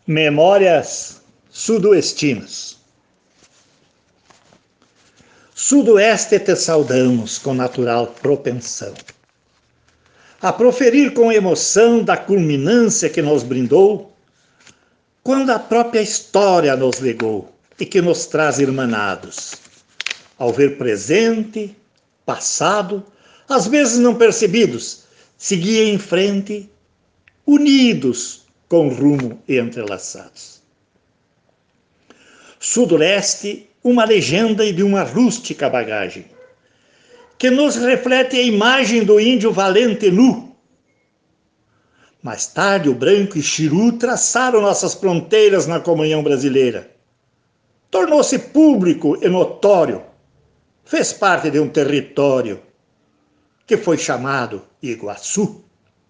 Memórias sudoestinas. Sudoeste te saudamos com natural propensão, a proferir com emoção da culminância que nos brindou, quando a própria história nos legou e que nos traz irmanados, ao ver presente, passado, às vezes não percebidos, seguir em frente, unidos com rumo entrelaçados. Sudoeste, uma legenda e de uma rústica bagagem, que nos reflete a imagem do índio valente nu. Mais tarde, o branco e Xiru traçaram nossas fronteiras na comunhão brasileira. Tornou-se público e notório, fez parte de um território que foi chamado Iguaçu.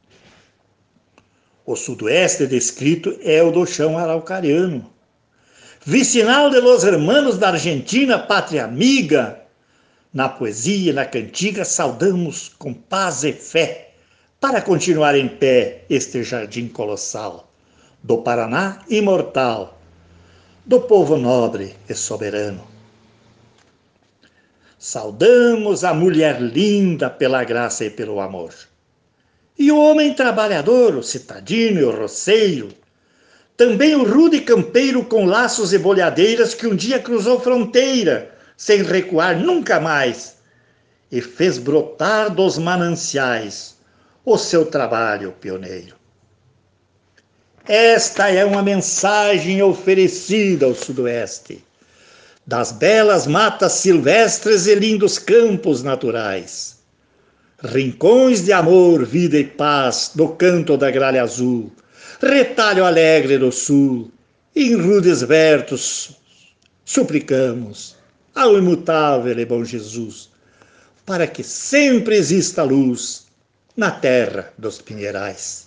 O sudoeste descrito é o do chão araucariano, vicinal de los hermanos da Argentina, pátria amiga. Na poesia e na cantiga saudamos com paz e fé, para continuar em pé este jardim colossal, do Paraná imortal, do povo nobre e soberano. Saudamos a mulher linda pela graça e pelo amor, e o homem trabalhador, o citadino e o roceiro, também o rude campeiro com laços e bolhadeiras que um dia cruzou fronteira, sem recuar nunca mais, e fez brotar dos mananciais o seu trabalho pioneiro. Esta é uma mensagem oferecida ao sudoeste, das belas matas silvestres e lindos campos naturais, rincões de amor, vida e paz do canto da gralha azul, retalho alegre do sul, em rudes vertos suplicamos ao imutável e bom Jesus, para que sempre exista luz na terra dos pinheirais.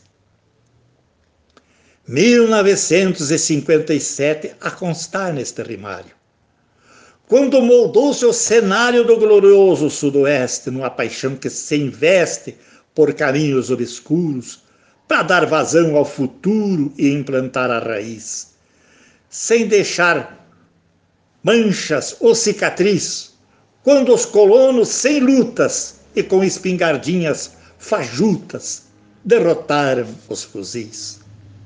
1957 a constar neste rimário, quando moldou-se o cenário do glorioso sudoeste, numa paixão que se investe por caminhos obscuros, para dar vazão ao futuro e implantar a raiz, sem deixar manchas ou cicatriz, quando os colonos sem lutas e com espingardinhas fajutas derrotaram os fuzis.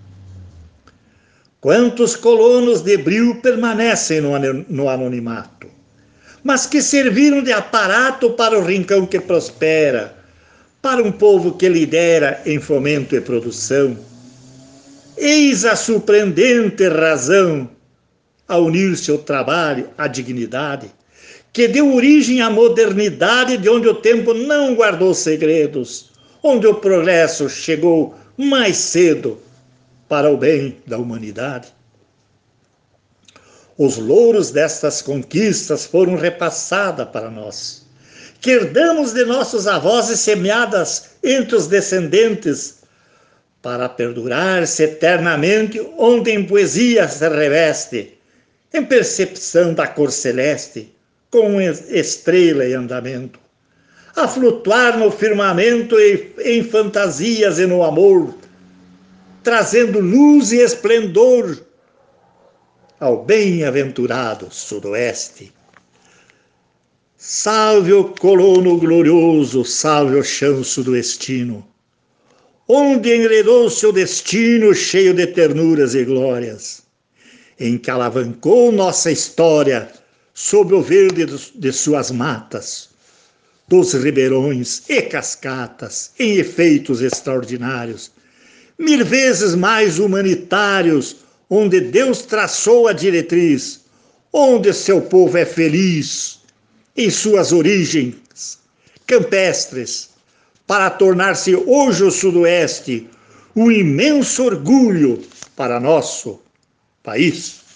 Quantos colonos de bril permanecem no anonimato, mas que serviram de aparato para o rincão que prospera, para um povo que lidera em fomento e produção. Eis a surpreendente razão a unir-se ao trabalho, à dignidade, que deu origem à modernidade, de onde o tempo não guardou segredos, onde o progresso chegou mais cedo para o bem da humanidade. Os louros destas conquistas foram repassadas para nós, que herdamos de nossos avós e semeadas entre os descendentes, para perdurar-se eternamente onde em poesia se reveste, em percepção da cor celeste, com estrela e andamento, a flutuar no firmamento e em fantasias e no amor, trazendo luz e esplendor ao bem-aventurado sudoeste. Salve o colono glorioso, salve o chão sudoestino, onde enredou seu destino cheio de ternuras e glórias, em que alavancou nossa história sob o verde de suas matas, dos ribeirões e cascatas, em efeitos extraordinários, 1000 vezes mais humanitários, onde Deus traçou a diretriz, onde seu povo é feliz, em suas origens campestres, para tornar-se hoje o sudoeste um imenso orgulho para nosso país.